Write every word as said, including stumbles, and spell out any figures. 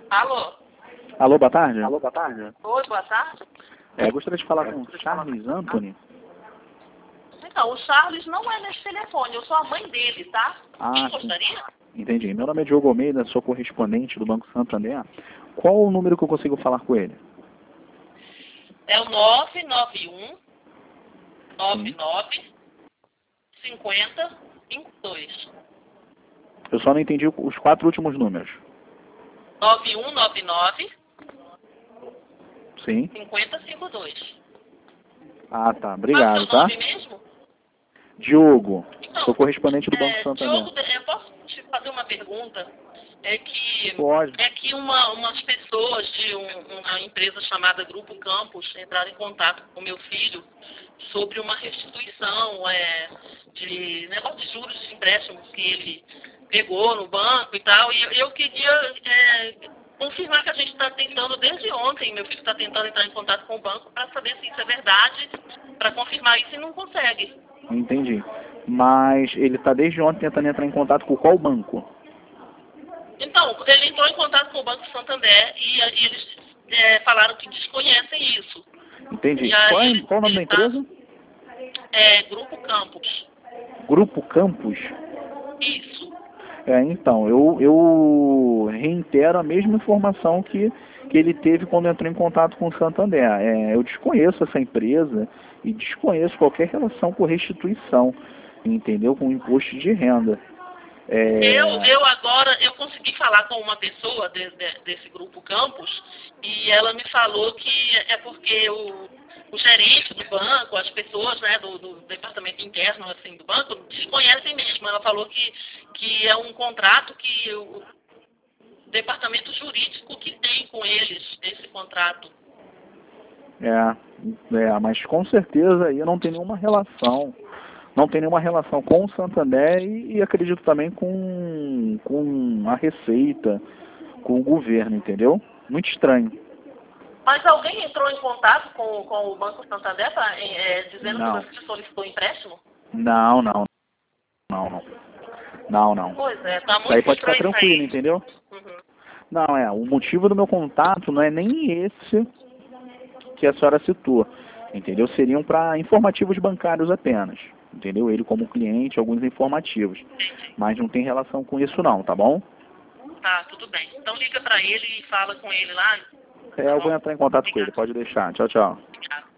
Alô? Alô, boa tarde. Alô, boa tarde. Oi, boa tarde. É, gostaria de falar com o Charles Anthony. Então, o Charles não é nesse telefone, eu sou a mãe dele, tá? Ah, Quem sim. gostaria? Entendi. Meu nome é Diogo Almeida, sou correspondente do Banco Santander. Qual o número que eu consigo falar com ele? É o nove nove um, nove nove, cinquenta, vinte e dois. Eu só não entendi os quatro últimos números. nove um nove nove, Sim. cinquenta, cinquenta e dois. Ah, tá. Qual é o Obrigado, seu tá? nome mesmo? Diogo. Então, Sou correspondente do Banco é, Santander. Diogo, eu posso te fazer uma pergunta? É que, Pode. é que uma, umas pessoas de um, uma empresa chamada Grupo Campos entraram em contato com meu filho sobre uma restituição é, de negócio de juros de empréstimos que ele pegou no banco e tal. E eu, eu queria é, confirmar que a gente está tentando desde ontem, meu filho está tentando entrar em contato com o banco para saber se isso é verdade, para confirmar isso e não consegue. Entendi. Mas ele está desde ontem tentando entrar em contato com qual banco? Então, ele entrou em contato com o Banco Santander e, e eles é, falaram que desconhecem isso. Entendi. E aí Qual, é, ele, qual o nome da ele tá, empresa? é, Grupo Campos. Grupo Campos? Isso. É, então, eu, eu reitero a mesma informação que, que ele teve quando entrou em contato com o Santander. É, eu desconheço essa empresa e desconheço qualquer relação com restituição, entendeu? Com imposto de renda. É, Eu, eu agora, eu consegui falar com uma pessoa de, de, desse Grupo Campos e ela me falou que é porque o, o gerente do banco, as pessoas, né, do, do departamento interno assim, do banco, desconhecem mesmo. Ela falou que, que é um contrato que o departamento jurídico que tem com eles, esse contrato. é, é, mas com certeza aí não tem nenhuma relação. Não tem nenhuma relação com o Santander e, e acredito também com, com a Receita, com o governo, entendeu? Muito estranho. Mas alguém entrou em contato com, com o Banco Santander pra, é, dizendo Não. que você solicitou empréstimo? Não, não, não, não. Não, não. Pois é, tá Isso aí muito pode ficar estranho isso tranquilo, aí. entendeu? Uhum. Não, é, o motivo do meu contato não é nem esse que a senhora citou, entendeu? Seriam para informativos bancários apenas, entendeu? Ele como cliente, alguns informativos. Mas não tem relação com isso não, tá bom? Tá, tudo bem. Então liga pra ele e fala com ele lá. É, Tá eu vou bom? entrar em contato com ele, Obrigada. pode deixar. Tchau, tchau. Obrigada.